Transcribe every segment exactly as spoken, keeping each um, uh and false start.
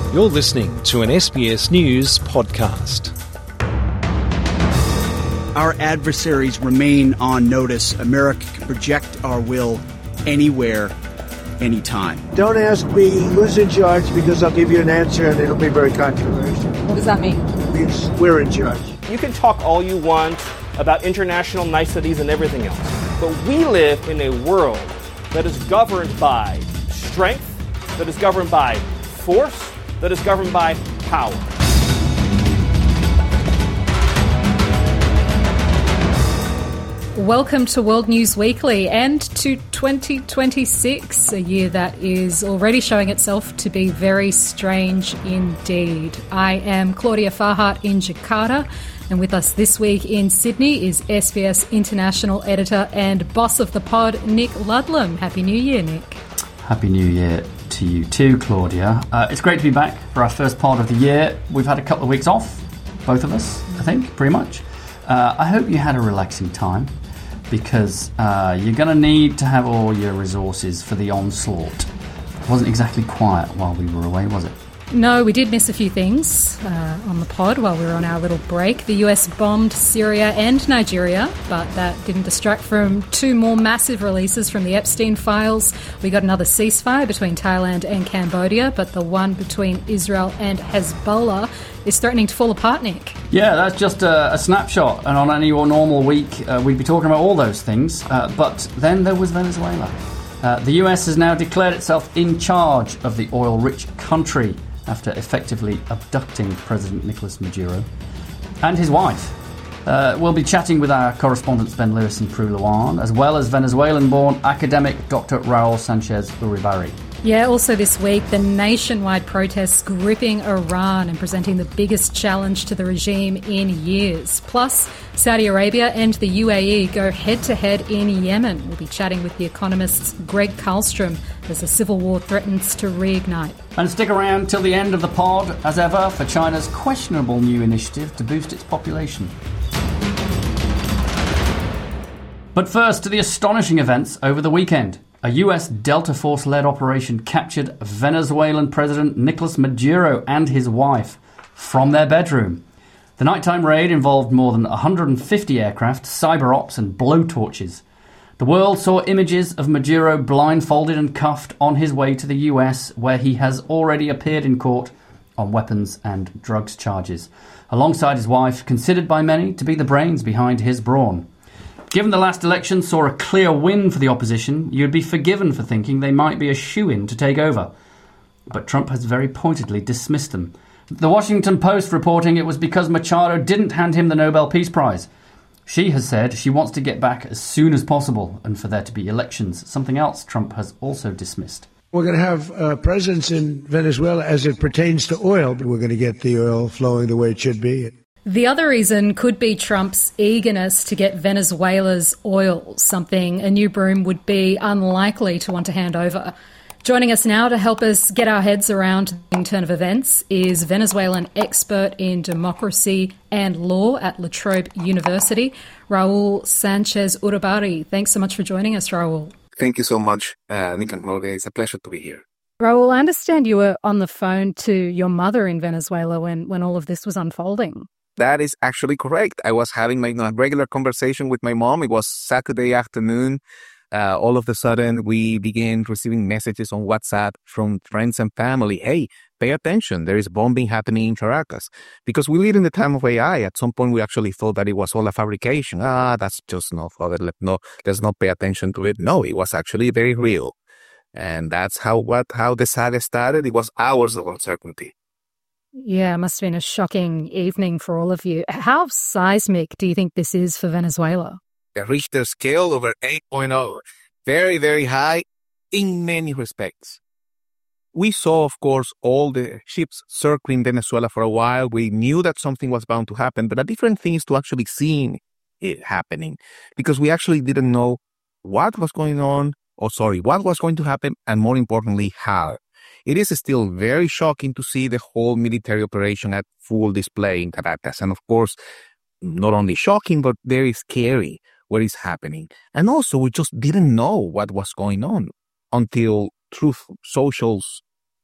You're listening to an S B S News podcast. Our adversaries remain on notice. America can project our will anywhere, anytime. Don't ask me who's in charge, because I'll give you an answer and it'll be very controversial. What does that mean? It means we're in charge. You can talk all you want about international niceties and everything else, but we live in a world that is governed by strength, that is governed by force, that is governed by power. Welcome to World News Weekly and to twenty twenty-six, a year that is already showing itself to be very strange indeed. I am Claudia Farhart in Jakarta, and with us this week in Sydney is S B S International Editor and boss of the pod, Nick Ludlam. Happy New Year, Nick. Happy New Year to you too, Claudia. Uh, it's great to be back for our first part of the year. We've had a couple of weeks off, both of us, I think, pretty much. Uh, I hope you had a relaxing time, because uh, you're going to need to have all your resources for the onslaught. It wasn't exactly quiet while we were away, was it? No, we did miss a few things uh, on the pod while we were on our little break. The U S bombed Syria and Nigeria, but that didn't distract from two more massive releases from the Epstein files. We got another ceasefire between Thailand and Cambodia, but the one between Israel and Hezbollah is threatening to fall apart, Nick. Yeah, that's just a, a snapshot, and on any normal week uh, we'd be talking about all those things, uh, but then there was Venezuela. Uh, the U S has now declared itself in charge of the oil-rich country after effectively abducting President Nicolas Maduro and his wife. Uh, we'll be chatting with our correspondents Ben Lewis and Prue Luan, as well as Venezuelan-born academic Doctor Raul Sanchez Uribarri. Yeah, also this week, the nationwide protests gripping Iran and presenting the biggest challenge to the regime in years. Plus, Saudi Arabia and the U A E go head-to-head in Yemen. We'll be chatting with The Economist's Greg Karlstrom as the civil war threatens to reignite. And stick around till the end of the pod, as ever, for China's questionable new initiative to boost its population. But first, to the astonishing events over the weekend. A U S Delta Force-led operation captured Venezuelan President Nicolas Maduro and his wife from their bedroom. The nighttime raid involved more than one hundred fifty aircraft, cyber ops and blowtorches. The world saw images of Maduro blindfolded and cuffed on his way to the U S, where he has already appeared in court on weapons and drugs charges, alongside his wife, considered by many to be the brains behind his brawn. Given the last election saw a clear win for the opposition, you'd be forgiven for thinking they might be a shoo-in to take over. But Trump has very pointedly dismissed them. The Washington Post reporting it was because Machado didn't hand him the Nobel Peace Prize. She has said she wants to get back as soon as possible and for there to be elections, something else Trump has also dismissed. We're going to have uh, presence in Venezuela as it pertains to oil, but we're going to get the oil flowing the way it should be. The other reason could be Trump's eagerness to get Venezuela's oil, something a new broom would be unlikely to want to hand over. Joining us now to help us get our heads around the turn of events is Venezuelan expert in democracy and law at La Trobe University, Raul Sanchez Uribarri. Thanks so much for joining us, Raul. Thank you so much, uh, Nick and Claudia. It's a pleasure to be here. Raul, I understand you were on the phone to your mother in Venezuela when, when all of this was unfolding. That is actually correct. I was having my regular conversation with my mom. It was Saturday afternoon. Uh, all of a sudden, we began receiving messages on WhatsApp from friends and family. Hey, pay attention. There is bombing happening in Caracas. Because we live in the time of A I. At some point, we actually thought that it was all a fabrication. Ah, that's just no, father. No, let's not pay attention to it. No, it was actually very real. And that's how what how the saga started. It was hours of uncertainty. Yeah, it must have been a shocking evening for all of you. How seismic do you think this is for Venezuela? The Richter scale over eight point oh. Very, very high in many respects. We saw, of course, all the ships circling Venezuela for a while. We knew that something was bound to happen, but a different thing is to actually seeing it happening, because we actually didn't know what was going on, or sorry, what was going to happen, and more importantly, how. It is still very shocking to see the whole military operation at full display in Caracas. And of course, not only shocking, but very scary what is happening. And also, we just didn't know what was going on until Truth Social's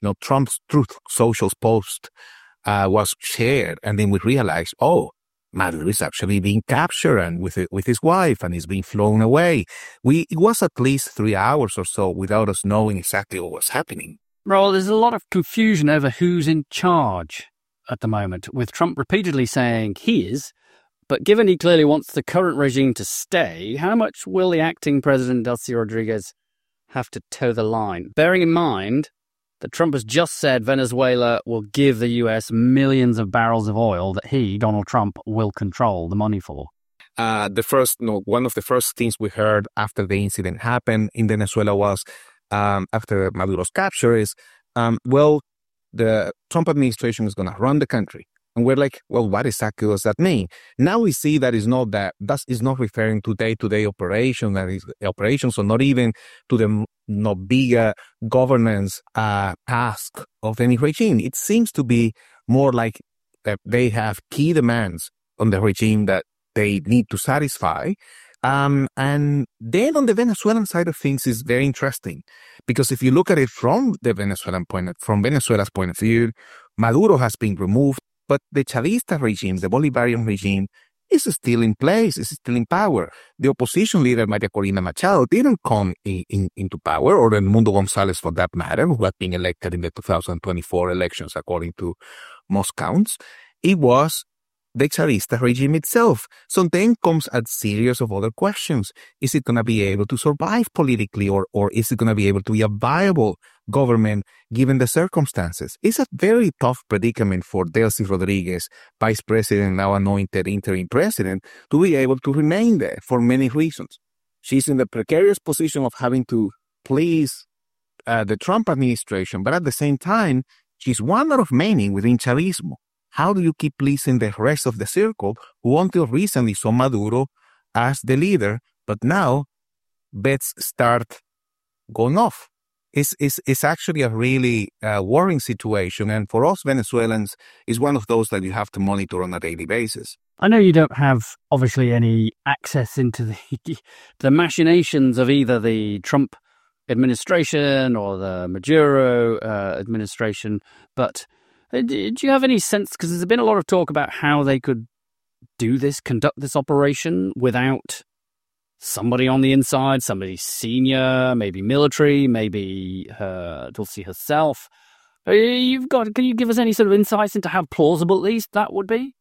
you know, Trump's Truth Social post uh, was shared, and then we realized, oh, Maduro is actually being captured and with with his wife, and he's being flown away. We it was at least three hours or so without us knowing exactly what was happening. Well, there's a lot of confusion over who's in charge at the moment, with Trump repeatedly saying he is. But given he clearly wants the current regime to stay, how much will the acting president, Delcy Rodriguez, have to toe the line? Bearing in mind that Trump has just said Venezuela will give the U S millions of barrels of oil that he, Donald Trump, will control the money for. Uh, the first, no, one of the first things we heard after the incident happened in Venezuela was, um, after Maduro's capture is, um, well, the Trump administration is going to run the country. And we're like, well, what exactly does that mean? Now we see that is not that, that is not referring to day-to-day operations, that is operations, or not even to the no bigger governance uh, task of any regime. It seems to be more like that they have key demands on the regime that they need to satisfy. Um, and then on the Venezuelan side of things is very interesting, because if you look at it from the Venezuelan point, of, from Venezuela's point of view, Maduro has been removed. But the Chavista regime, the Bolivarian regime, is still in place, is still in power. The opposition leader, Maria Corina Machado, didn't come in, in, into power, or Edmundo González for that matter, who had been elected in the two thousand twenty-four elections, according to most counts. It was the Chavista regime itself. So then comes a series of other questions. Is it going to be able to survive politically, or, or is it going to be able to be a viable government given the circumstances? It's a very tough predicament for Delcy Rodriguez, vice president, now anointed interim president, to be able to remain there for many reasons. She's in the precarious position of having to please uh, the Trump administration, but at the same time, she's one out of many within Chavismo. How do you keep pleasing the rest of the circle who until recently saw Maduro as the leader, but now bets start going off? It's, it's, it's actually a really uh, worrying situation, and for us Venezuelans, it's one of those that you have to monitor on a daily basis. I know you don't have, obviously, any access into the, the machinations of either the Trump administration or the Maduro uh, administration, but do you have any sense, because there's been a lot of talk about how they could do this, conduct this operation without somebody on the inside, somebody senior, maybe military, maybe uh, Dulce herself. You've got, can you give us any sort of insights into how plausible at least that would be?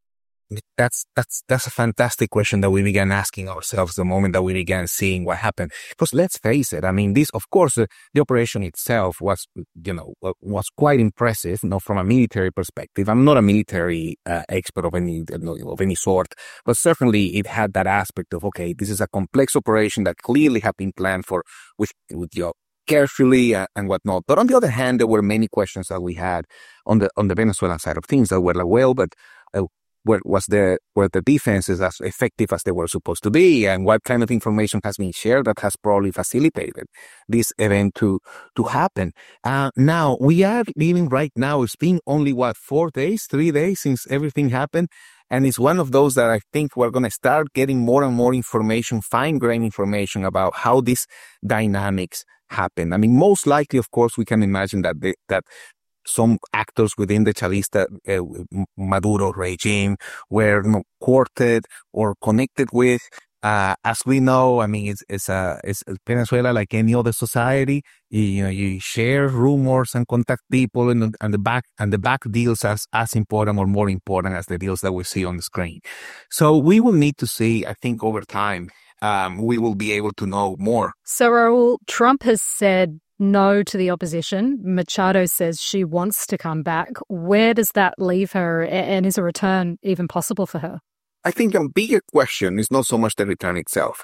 That's that's that's a fantastic question that we began asking ourselves the moment that we began seeing what happened. Because let's face it, I mean, this, of course, uh, the operation itself was, you know, was quite impressive, you know, from a military perspective. I'm not a military uh, expert of any of any sort, but certainly it had that aspect of, okay, this is a complex operation that clearly had been planned for with with your carefully uh, and whatnot. But on the other hand, there were many questions that we had on the on the Venezuelan side of things that were like, well, but uh, where was the were the defenses as effective as they were supposed to be, and what kind of information has been shared that has probably facilitated this event to to happen. Uh, now we are living right now. It's been only what four days, three days since everything happened. And it's one of those that I think we're going to start getting more and more information, fine-grained information about how these dynamics happen. I mean, most likely, of course, we can imagine that they, that some actors within the Chavista uh, Maduro regime were, you know, courted or connected with. Uh, as we know, I mean, it's, it's, uh, it's Venezuela like any other society. You, you know, you share rumors and contact people, and, and the back and the back deals as as important or more important as the deals that we see on the screen. So we will need to see. I think over time, um, we will be able to know more. So Raul, Trump has said no to the opposition. Machado says she wants to come back. Where does that leave her, and is a return even possible for her? I think a bigger question is not so much the return itself.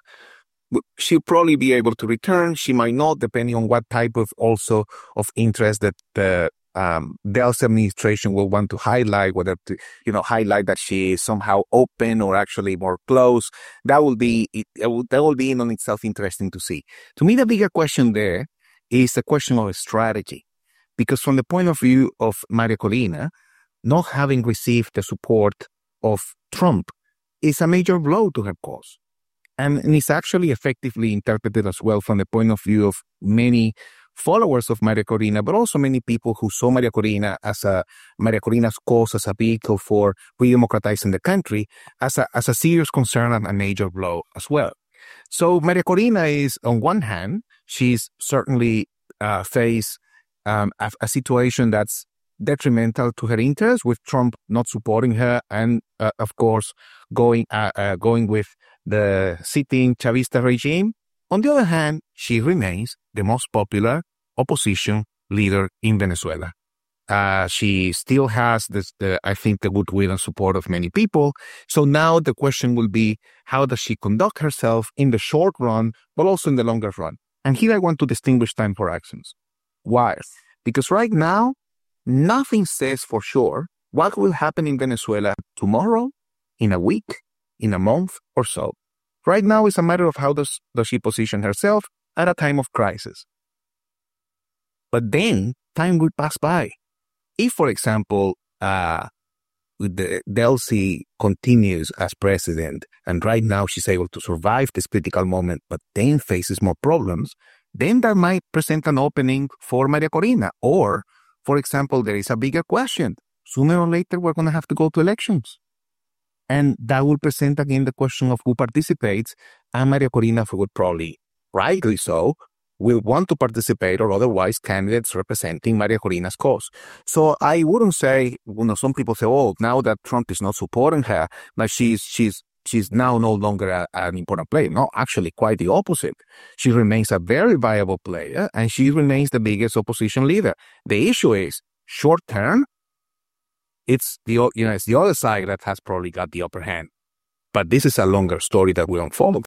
She'll probably be able to return. She might not, depending on what type of also of interest that the um, Delcy administration will want to highlight, whether to, you know, highlight that she is somehow open or actually more close. That will be, it, it will, that will be in on itself interesting to see. To me, the bigger question there is the question of strategy. Because from the point of view of Maria Corina, not having received the support of Trump is a major blow to her cause. And, and it's actually effectively interpreted as well from the point of view of many followers of Maria Corina, but also many people who saw Maria Corina as a Maria Corina's cause as a vehicle for re-democratizing the country as a as a serious concern and a major blow as well. So Maria Corina is, on one hand, she's certainly uh, faced um, a, a situation that's detrimental to her interests, with Trump not supporting her and, uh, of course, going uh, uh, going with the sitting Chavista regime. On the other hand, she remains the most popular opposition leader in Venezuela. Uh, she still has, this, the, I think, the goodwill and support of many people. So now the question will be, how does she conduct herself in the short run, but also in the longer run? And here I want to distinguish time for actions. Why? Because right now, nothing says for sure what will happen in Venezuela tomorrow, in a week, in a month or so. Right now, it's a matter of how does, does she position herself at a time of crisis. But then time will pass by. If, for example, uh, the Delcy continues as president, and right now she's able to survive this critical moment, but then faces more problems, then that might present an opening for Maria Corina. Or, for example, there is a bigger question. Sooner or later, we're going to have to go to elections. And that will present again the question of who participates. And Maria Corina would probably, rightly so, will want to participate, or otherwise candidates representing Maria Corina's cause. So I wouldn't say, you know, some people say, oh, now that Trump is not supporting her, that she's she's she's now no longer a, an important player. No, actually quite the opposite. She remains a very viable player, and she remains the biggest opposition leader. The issue is, short term, it's the you know it's the other side that has probably got the upper hand. But this is a longer story that will unfold.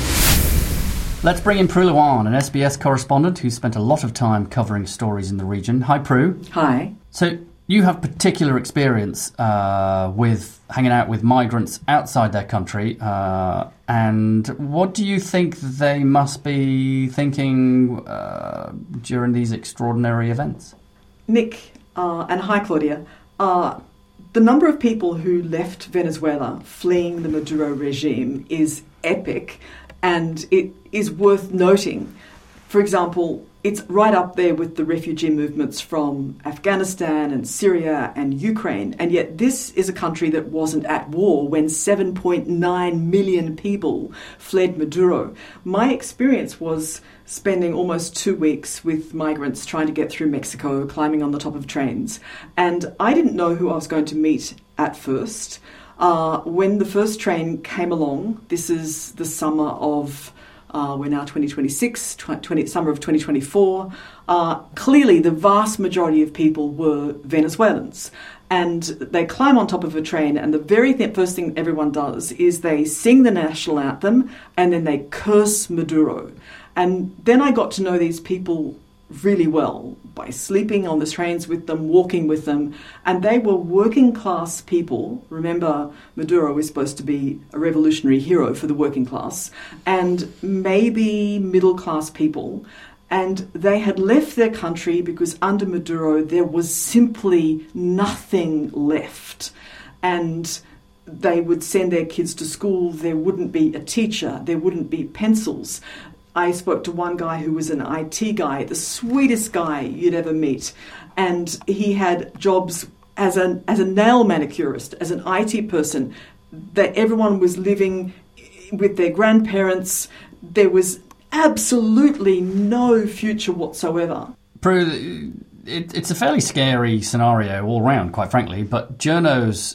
Let's bring in Prue Luan, an S B S correspondent who spent a lot of time covering stories in the region. Hi, Prue. Hi. So you have particular experience uh, with hanging out with migrants outside their country. Uh, and what do you think they must be thinking uh, during these extraordinary events? Nick, uh, and hi, Claudia. Uh, the number of people who left Venezuela fleeing the Maduro regime is epic. And it is worth noting, for example, it's right up there with the refugee movements from Afghanistan and Syria and Ukraine. And yet this is a country that wasn't at war when seven point nine million people fled Maduro. My experience was spending almost two weeks with migrants trying to get through Mexico, climbing on the top of trains. And I didn't know who I was going to meet at first. Uh, when the first train came along, this is the summer of, uh, we're now twenty twenty-six, twenty, summer of twenty twenty-four, uh, clearly the vast majority of people were Venezuelans. And they climb on top of a train, and the very th- first thing everyone does is they sing the national anthem, and then they curse Maduro. And then I got to know these people really well by sleeping on the trains with them, walking with them, and they were working class people. Remember, Maduro is supposed to be a revolutionary hero for the working class, and maybe middle class people. And they had left their country because under Maduro there was simply nothing left. And they would send their kids to school, there wouldn't be a teacher, there wouldn't be pencils. I spoke to one guy who was an I T guy, the sweetest guy you'd ever meet. And he had jobs as a, as a nail manicurist, as an I T person, that everyone was living with their grandparents. There was absolutely no future whatsoever. Prue, it, it's a fairly scary scenario all round, quite frankly, but journos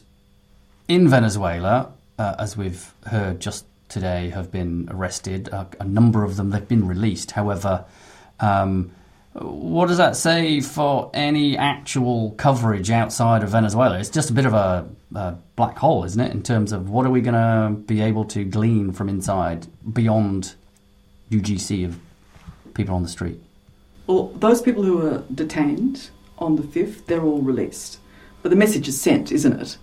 in Venezuela, uh, as we've heard just today, have been arrested. A, a number of them, they've been released. However, um, what does that say for any actual coverage outside of Venezuela? It's just a bit of a, a black hole, isn't it, in terms of what are we going to be able to glean from inside beyond U G C of people on the street? Well, those people who were detained on the fifth, they're all released. But the message is sent, isn't it?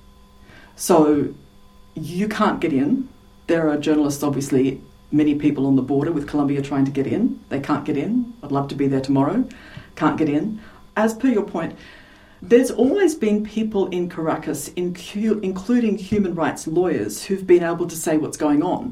So you can't get in. There are journalists, obviously, many people on the border with Colombia trying to get in. They can't get in. I'd love to be there tomorrow. Can't get in. As per your point, there's always been people in Caracas, including human rights lawyers, who've been able to say what's going on.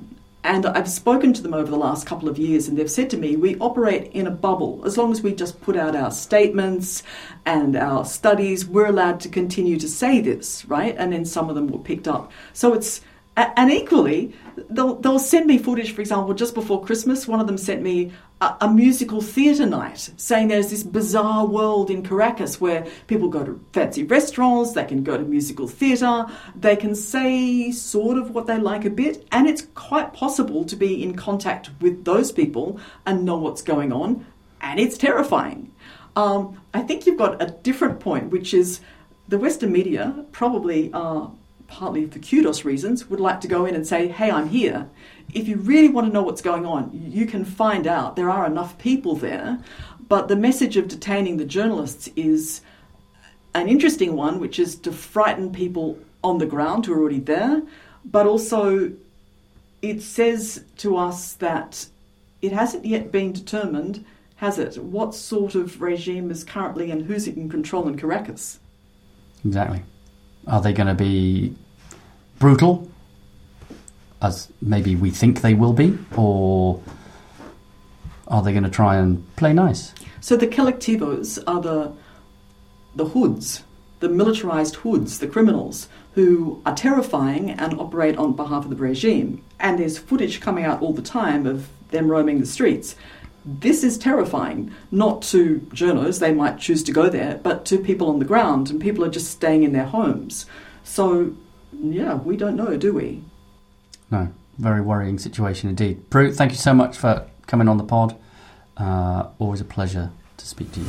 And I've spoken to them over the last couple of years, and they've said to me, we operate in a bubble. As long as we just put out our statements and our studies, we're allowed to continue to say this, right? And then some of them were picked up. So it's, and equally, they'll, they'll send me footage, for example, just before Christmas, one of them sent me a, a musical theatre night, saying there's this bizarre world in Caracas where people go to fancy restaurants, they can go to musical theatre, they can say sort of what they like a bit, and it's quite possible to be in contact with those people and know what's going on, and it's terrifying. Um, I think you've got a different point, which is the Western media probably are, partly for kudos reasons, would like to go in and say, hey, I'm here. If you really want to know what's going on, you can find out. There are enough people there. But the message of detaining the journalists is an interesting one, which is to frighten people on the ground who are already there. But also it says to us that it hasn't yet been determined, has it, what sort of regime is currently and who's in control in Caracas. Exactly. Are they going to be brutal, as maybe we think they will be, or are they going to try and play nice? So the colectivos are the the hoods, the militarised hoods, the criminals, who are terrifying and operate on behalf of the regime. And there's footage coming out all the time of them roaming the streets. This is terrifying, not to journos, they might choose to go there, but to people on the ground, and people are just staying in their homes. So, yeah, we don't know, do we? No, very worrying situation indeed. Prue, thank you so much for coming on the pod. Uh, always a pleasure to speak to you.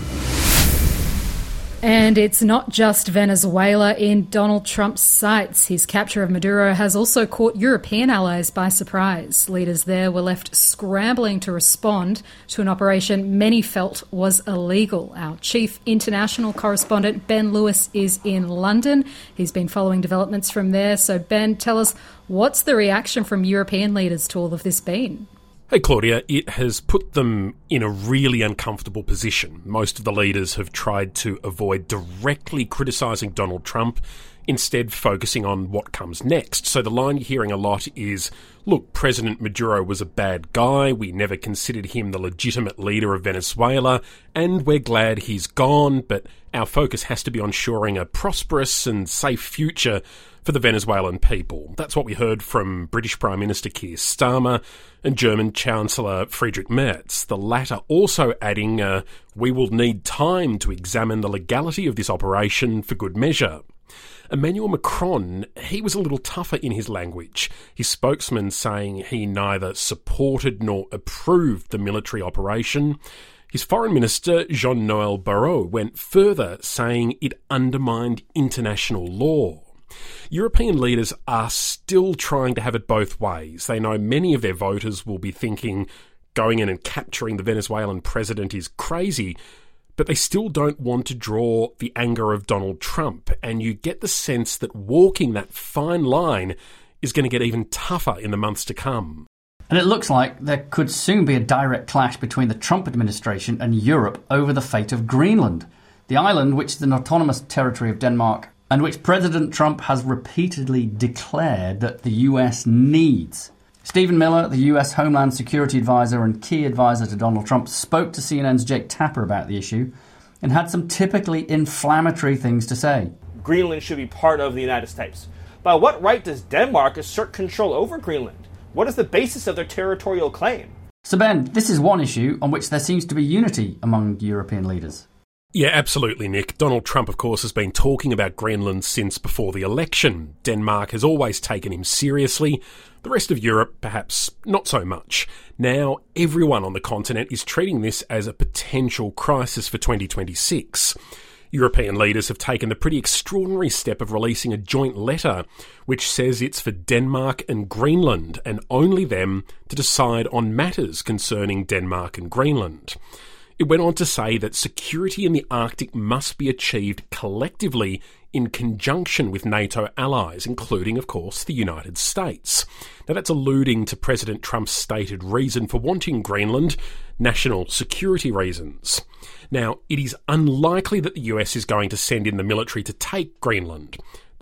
And it's not just Venezuela in Donald Trump's sights. His capture of Maduro has also caught European allies by surprise. Leaders there were left scrambling to respond to an operation many felt was illegal. Our chief international correspondent, Ben Lewis, is in London. He's been following developments from there. So, Ben, tell us, what's the reaction from European leaders to all of this been? Hey Claudia, it has put them in a really uncomfortable position. Most of the leaders have tried to avoid directly criticising Donald Trump, instead focusing on what comes next. So the line you're hearing a lot is, look, President Maduro was a bad guy, we never considered him the legitimate leader of Venezuela, and we're glad he's gone, but our focus has to be on ensuring a prosperous and safe future for the Venezuelan people. That's what we heard from British Prime Minister Keir Starmer and German Chancellor Friedrich Merz, the latter also adding, uh, we will need time to examine the legality of this operation for good measure. Emmanuel Macron, he was a little tougher in his language, his spokesman saying he neither supported nor approved the military operation. His foreign minister, Jean-Noel Barrot, went further, saying it undermined international law. European leaders are still trying to have it both ways. They know many of their voters will be thinking going in and capturing the Venezuelan president is crazy, but they still don't want to draw the anger of Donald Trump. And you get the sense that walking that fine line is going to get even tougher in the months to come. And it looks like there could soon be a direct clash between the Trump administration and Europe over the fate of Greenland, the island which is an autonomous territory of Denmark and which President Trump has repeatedly declared that the U S needs. Stephen Miller, the U S Homeland Security Advisor and key advisor to Donald Trump, spoke to C N N's Jake Tapper about the issue and had some typically inflammatory things to say. Greenland should be part of the United States. By what right does Denmark assert control over Greenland? What is the basis of their territorial claim? So Ben, this is one issue on which there seems to be unity among European leaders. Yeah, absolutely, Nick. Donald Trump, of course, has been talking about Greenland since before the election. Denmark has always taken him seriously. The rest of Europe, perhaps not so much. Now, everyone on the continent is treating this as a potential crisis for twenty twenty-six. European leaders have taken the pretty extraordinary step of releasing a joint letter which says it's for Denmark and Greenland, and only them, to decide on matters concerning Denmark and Greenland. It went on to say that security in the Arctic must be achieved collectively in conjunction with NATO allies, including, of course, the United States. Now, that's alluding to President Trump's stated reason for wanting Greenland, national security reasons. Now, it is unlikely that the U S is going to send in the military to take Greenland.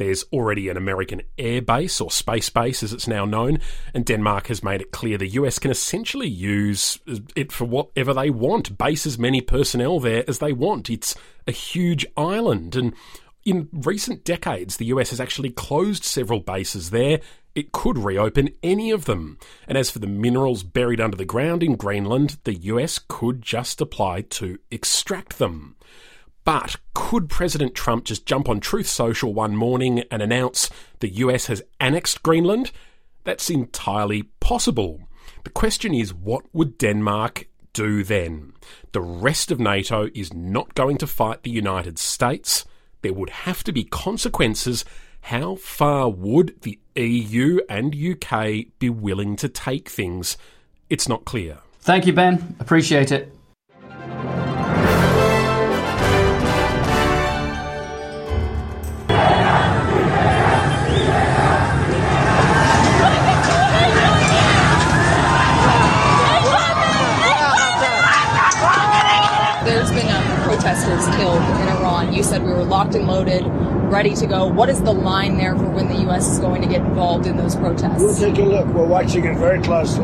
There's already an American air base, or space base as it's now known, and Denmark has made it clear the U S can essentially use it for whatever they want, base as many personnel there as they want. It's a huge island, and in recent decades the U S has actually closed several bases there. It could reopen any of them. And as for the minerals buried under the ground in Greenland, the U S could just apply to extract them. But could President Trump just jump on Truth Social one morning and announce the U S has annexed Greenland? That's entirely possible. The question is, what would Denmark do then? The rest of NATO is not going to fight the United States. There would have to be consequences. How far would the E U and U K be willing to take things? It's not clear. Thank you, Ben. Appreciate it. There's been um, protesters killed in Iran. You said we were locked and loaded, ready to go. What is the line there for when the U S is going to get involved in those protests? We'll take a look. We're watching it very closely.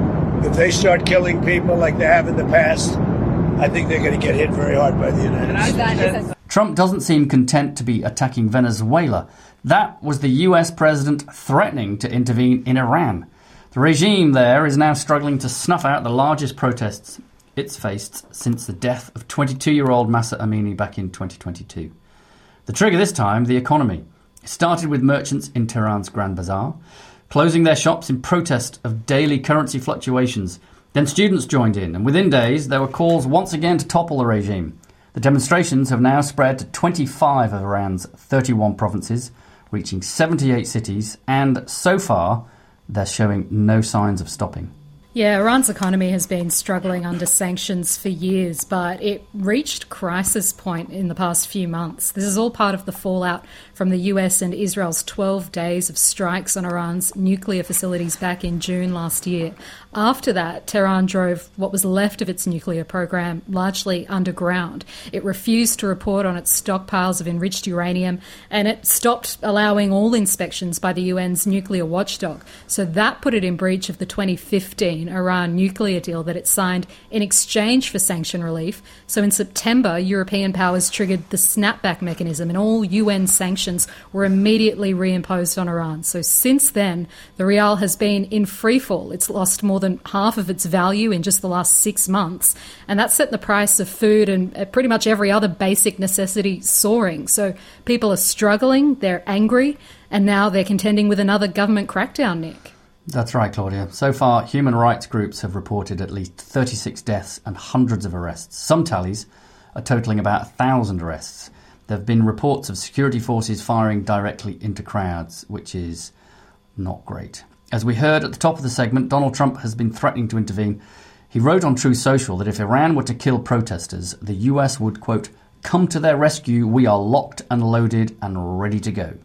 If they start killing people like they have in the past, I think they're going to get hit very hard by the United States. Trump doesn't seem content to be attacking Venezuela. That was the U S president threatening to intervene in Iran. The regime there is now struggling to snuff out the largest protests it's faced since the death of twenty-two-year-old Mahsa Amini back in twenty twenty-two. The trigger this time, the economy. It started with merchants in Tehran's Grand Bazaar, closing their shops in protest of daily currency fluctuations. Then students joined in, and within days there were calls once again to topple the regime. The demonstrations have now spread to twenty-five of Iran's thirty-one provinces, reaching seventy-eight cities, and so far they're showing no signs of stopping. Yeah, Iran's economy has been struggling under sanctions for years, but it reached crisis point in the past few months. This is all part of the fallout from the U S and Israel's twelve days of strikes on Iran's nuclear facilities back in June last year. After that, Tehran drove what was left of its nuclear program largely underground. It refused to report on its stockpiles of enriched uranium, and it stopped allowing all inspections by the U N's nuclear watchdog. So that put it in breach of the twenty fifteen Iran nuclear deal that it signed in exchange for sanction relief. So in September, European powers triggered the snapback mechanism, and all U N sanctions were immediately reimposed on Iran. So since then, the rial has been in freefall. It's lost more than half of its value in just the last six months. And that's set the price of food and pretty much every other basic necessity soaring. So people are struggling, they're angry, and now they're contending with another government crackdown, Nick. That's right, Claudia. So far, human rights groups have reported at least thirty-six deaths and hundreds of arrests. Some tallies are totalling about one thousand arrests. There have been reports of security forces firing directly into crowds, which is not great. As we heard at the top of the segment, Donald Trump has been threatening to intervene. He wrote on Truth Social that if Iran were to kill protesters, the U S would, quote, come to their rescue. We are locked and loaded and ready to go.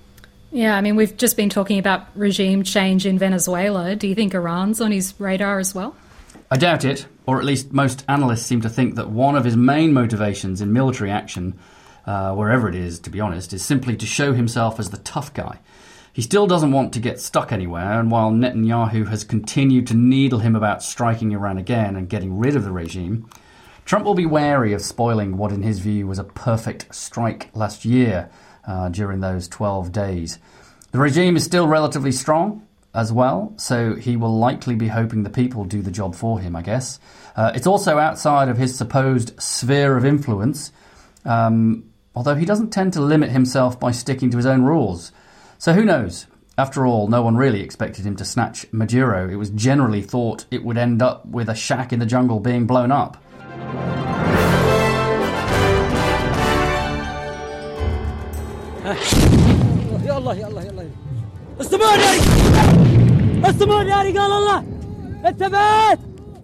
Yeah, I mean, we've just been talking about regime change in Venezuela. Do you think Iran's on his radar as well? I doubt it, or at least most analysts seem to think that one of his main motivations in military action, uh, wherever it is, to be honest, is simply to show himself as the tough guy. He still doesn't want to get stuck anywhere, and while Netanyahu has continued to needle him about striking Iran again and getting rid of the regime, Trump will be wary of spoiling what in his view was a perfect strike last year uh, during those twelve days. The regime is still relatively strong as well, so he will likely be hoping the people do the job for him, I guess. Uh, it's also outside of his supposed sphere of influence, um, although he doesn't tend to limit himself by sticking to his own rules. So who knows? After all, no one really expected him to snatch Maduro. It was generally thought it would end up with a shack in the jungle being blown up. يلا يلا يلا استمر يا رجال استمر يا رجال الله الثبات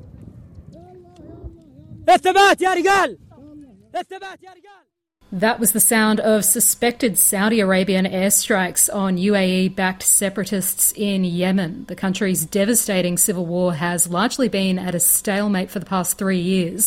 الثبات يا رجال الثبات يا رجال. That was the sound of suspected Saudi Arabian airstrikes on U A E-backed separatists in Yemen. The country's devastating civil war has largely been at a stalemate for the past three years.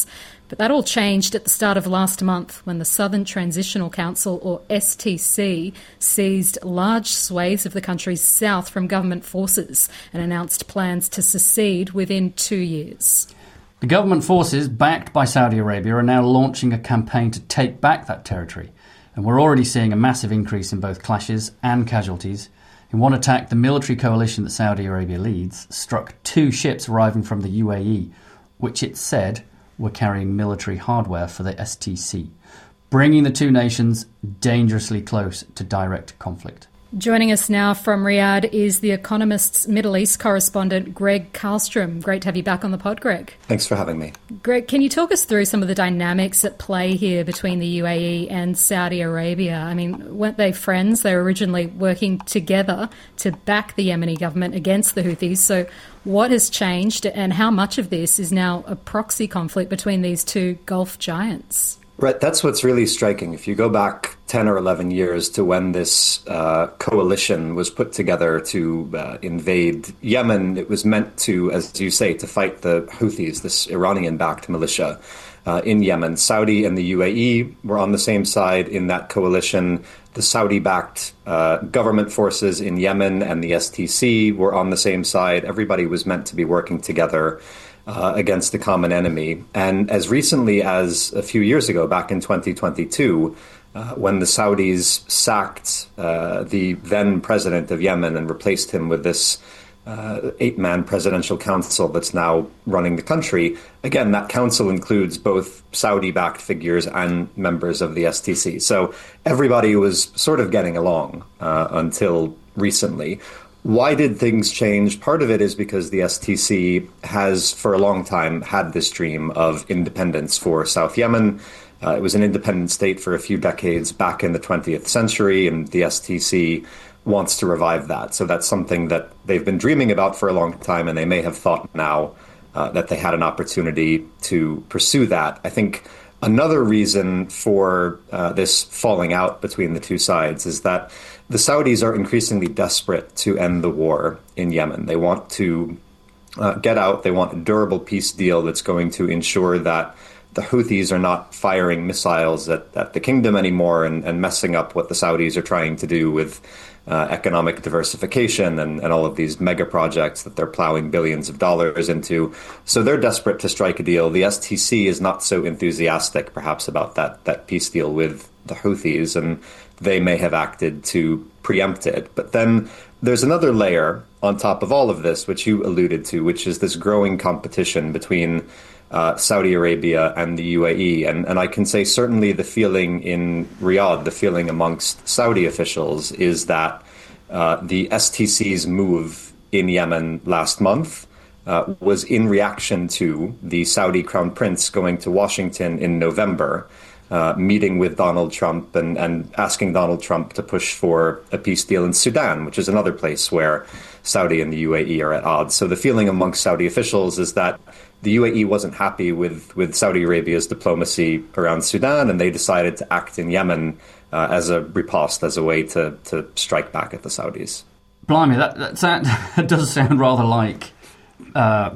But that all changed at the start of last month when the Southern Transitional Council, or S T C, seized large swathes of the country's south from government forces and announced plans to secede within two years. The government forces, backed by Saudi Arabia, are now launching a campaign to take back that territory. And we're already seeing a massive increase in both clashes and casualties. In one attack, the military coalition that Saudi Arabia leads struck two ships arriving from the U A E, which it said were carrying military hardware for the S T C, bringing the two nations dangerously close to direct conflict. Joining us now from Riyadh is The Economist's Middle East correspondent, Greg Karlstrom. Great to have you back on the pod, Greg. Thanks for having me. Greg, can you talk us through some of the dynamics at play here between the U A E and Saudi Arabia? I mean, weren't they friends? They were originally working together to back the Yemeni government against the Houthis. So what has changed, and how much of this is now a proxy conflict between these two Gulf giants? Right, that's what's really striking. If you go back ten or eleven years to when this uh, coalition was put together to uh, invade Yemen, it was meant to, as you say, to fight the Houthis, this Iranian-backed militia uh, in Yemen. Saudi and the U A E were on the same side in that coalition. The Saudi-backed uh, government forces in Yemen and the S T C were on the same side. Everybody was meant to be working together Uh, against the common enemy. And as recently as a few years ago, back in twenty twenty-two, uh, when the Saudis sacked uh, the then president of Yemen and replaced him with this uh, eight-man presidential council that's now running the country, again, that council includes both Saudi-backed figures and members of the S T C. So everybody was sort of getting along uh, until recently. Why did things change? Part of it is because the S T C has, for a long time, had this dream of independence for South Yemen. Uh, it was an independent state for a few decades back in the twentieth century, and the S T C wants to revive that. So that's something that they've been dreaming about for a long time, and they may have thought now uh, that they had an opportunity to pursue that. I think another reason for uh, this falling out between the two sides is that the Saudis are increasingly desperate to end the war in Yemen. They want to uh, get out. They want a durable peace deal that's going to ensure that the Houthis are not firing missiles at, at the kingdom anymore and, and messing up what the Saudis are trying to do with uh, economic diversification and, and all of these mega projects that they're plowing billions of dollars into. So they're desperate to strike a deal. The S T C is not so enthusiastic, perhaps, about that, that peace deal with the Houthis, and they may have acted to preempt it. But then there's another layer on top of all of this, which you alluded to, which is this growing competition between uh, Saudi Arabia and the U A E. And, and I can say certainly the feeling in Riyadh, the feeling amongst Saudi officials, is that uh, the S T C's move in Yemen last month uh, was in reaction to the Saudi Crown Prince going to Washington in November, Uh, meeting with Donald Trump and, and asking Donald Trump to push for a peace deal in Sudan, which is another place where Saudi and the U A E are at odds. So the feeling amongst Saudi officials is that the U A E wasn't happy with, with Saudi Arabia's diplomacy around Sudan, and they decided to act in Yemen uh, as a riposte, as a way to, to strike back at the Saudis. Blimey, that, that, sound, that does sound rather like uh,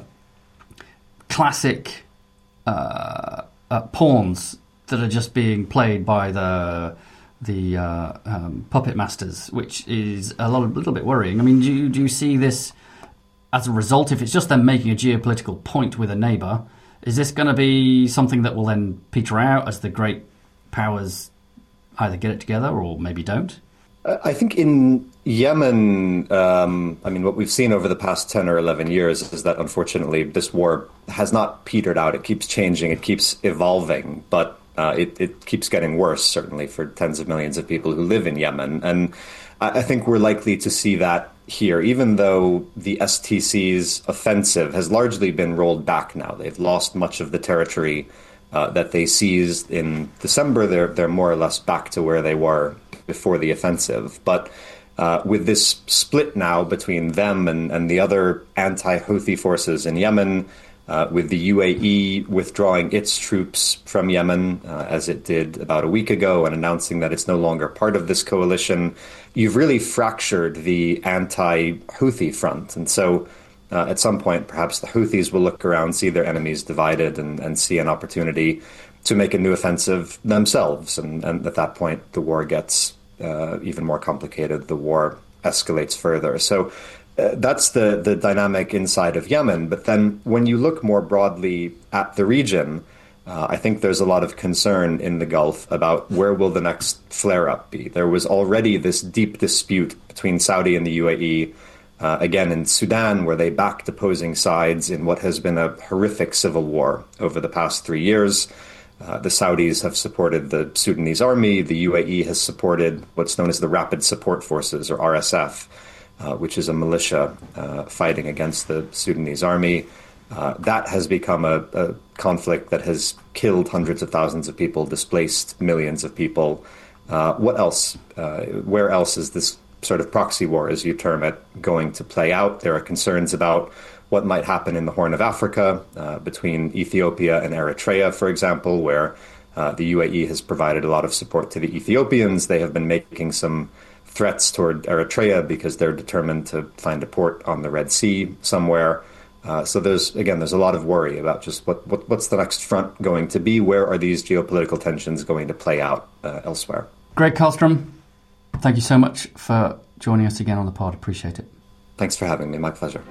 classic uh, uh, pawns that are just being played by the the uh, um, puppet masters, which is a lot, a little bit worrying. I mean, do you, do you see this as a result? If it's just them making a geopolitical point with a neighbour, is this going to be something that will then peter out as the great powers either get it together or maybe don't? I think in Yemen, um, I mean, what we've seen over the past ten or eleven years is that, unfortunately, this war has not petered out. It keeps changing. It keeps evolving. But Uh, it, it keeps getting worse, certainly, for tens of millions of people who live in Yemen. And I, I think we're likely to see that here, even though the S T C's offensive has largely been rolled back now. They've lost much of the territory uh, that they seized in December. They're, they're more or less back to where they were before the offensive. But uh, with this split now between them and, and the other anti-Houthi forces in Yemen, Uh, with the U A E withdrawing its troops from Yemen, uh, as it did about a week ago, and announcing that it's no longer part of this coalition, you've really fractured the anti-Houthi front. And so Uh, at some point, perhaps the Houthis will look around, see their enemies divided, and, and see an opportunity to make a new offensive themselves. And, and at that point, the war gets uh, even more complicated. The war escalates further. So uh, that's the, the dynamic inside of Yemen. But then when you look more broadly at the region, uh, I think there's a lot of concern in the Gulf about where will the next flare-up be. There was already this deep dispute between Saudi and the U A E, uh, again in Sudan, where they backed opposing sides in what has been a horrific civil war over the past three years. Uh, the Saudis have supported the Sudanese army. The U A E has supported what's known as the Rapid Support Forces, or R S F, uh, which is a militia uh, fighting against the Sudanese army. Uh, that has become a, a conflict that has killed hundreds of thousands of people, displaced millions of people. Uh, what else? Uh, where else is this sort of proxy war, as you term it, going to play out? There are concerns about what might happen in the Horn of Africa, uh, between Ethiopia and Eritrea, for example, where uh, the U A E has provided a lot of support to the Ethiopians. They have been making some threats toward Eritrea because they're determined to find a port on the Red Sea somewhere. Uh, so there's, again, there's a lot of worry about just what, what what's the next front going to be? Where are these geopolitical tensions going to play out uh, elsewhere? Greg Karlstrom, thank you so much for joining us again on the pod. Appreciate it. Thanks for having me. My pleasure.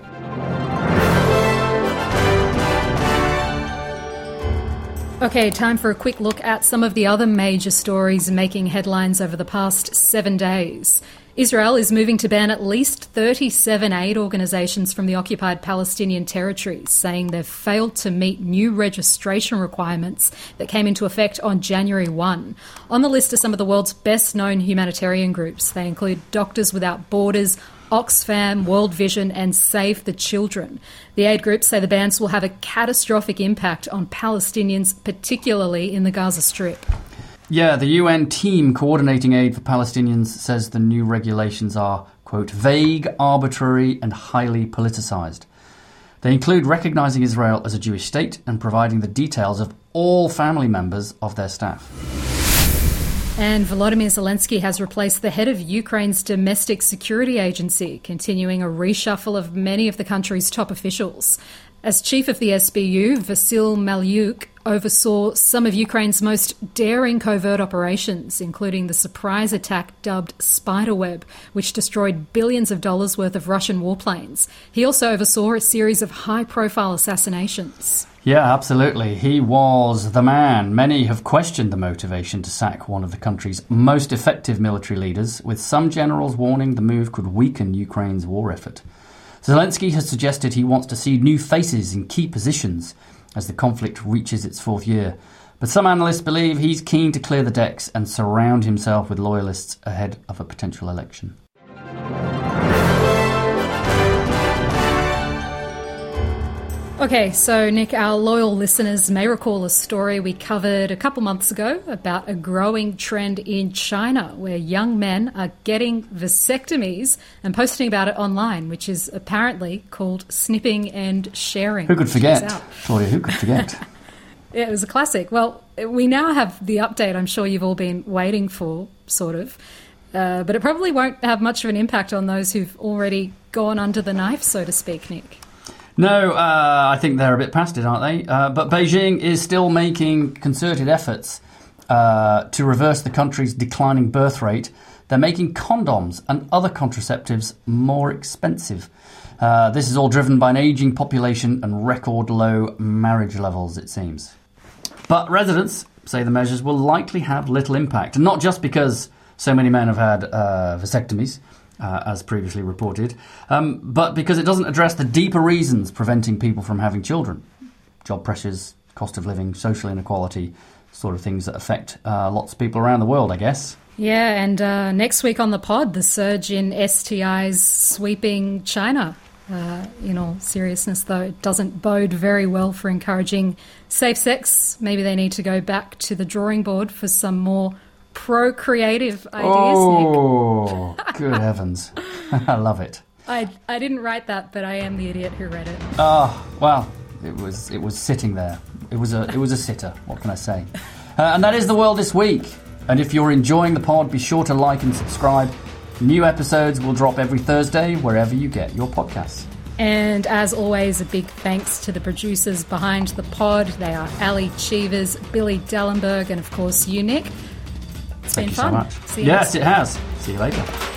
Okay, time for a quick look at some of the other major stories making headlines over the past seven days. Israel is moving to ban at least thirty-seven aid organisations from the occupied Palestinian territories, saying they've failed to meet new registration requirements that came into effect on January first. On the list are some of the world's best-known humanitarian groups. They include Doctors Without Borders, Oxfam, World Vision and Save the Children. The aid groups say the bans will have a catastrophic impact on Palestinians, particularly in the Gaza Strip. Yeah, the U N team coordinating aid for Palestinians says the new regulations are, quote, vague, arbitrary and highly politicised. They include recognising Israel as a Jewish state and providing the details of all family members of their staff. And Volodymyr Zelensky has replaced the head of Ukraine's domestic security agency, continuing a reshuffle of many of the country's top officials. As chief of the S B U, Vasyl Malyuk oversaw some of Ukraine's most daring covert operations, including the surprise attack dubbed Spiderweb, which destroyed billions of dollars worth of Russian warplanes. He also oversaw a series of high-profile assassinations. Yeah, absolutely. He was the man. Many have questioned the motivation to sack one of the country's most effective military leaders, with some generals warning the move could weaken Ukraine's war effort. Zelensky has suggested he wants to see new faces in key positions as the conflict reaches its fourth year. But some analysts believe he's keen to clear the decks and surround himself with loyalists ahead of a potential election. Okay, so Nick, our loyal listeners may recall a story we covered a couple months ago about a growing trend in China where young men are getting vasectomies and posting about it online, which is apparently called snipping and sharing. Who could forget? Claudia, who could forget? Yeah, it was a classic. Well, we now have the update I'm sure you've all been waiting for, sort of. Uh, but it probably won't have much of an impact on those who've already gone under the knife, so to speak, Nick. No, uh, I think they're a bit past it, aren't they? Uh, but Beijing is still making concerted efforts uh, to reverse the country's declining birth rate. They're making condoms and other contraceptives more expensive. Uh, this is all driven by an ageing population and record low marriage levels, it seems. But residents say the measures will likely have little impact, and not just because so many men have had uh, vasectomies, Uh, as previously reported, um, but because it doesn't address the deeper reasons preventing people from having children. Job pressures, cost of living, social inequality, sort of things that affect uh, lots of people around the world, I guess. Yeah, and uh, next week on the pod, the surge in S T Is sweeping China. Uh, in all seriousness, though, it doesn't bode very well for encouraging safe sex. Maybe they need to go back to the drawing board for some more procreative ideas, oh, Nick. Good heavens. I love it. I, I didn't write that, but I am the idiot who read it. Oh, well, it was it was sitting there. It was a it was a sitter. What can I say? Uh, and that is the world this week. And if you're enjoying the pod, be sure to like and subscribe. New episodes will drop every Thursday wherever you get your podcasts. And as always, a big thanks to the producers behind the pod. They are Ali Cheevers, Billy Dellenberg, and of course you, Nick. It's Thank been you fun. so much. See you yes, next it has. See you later.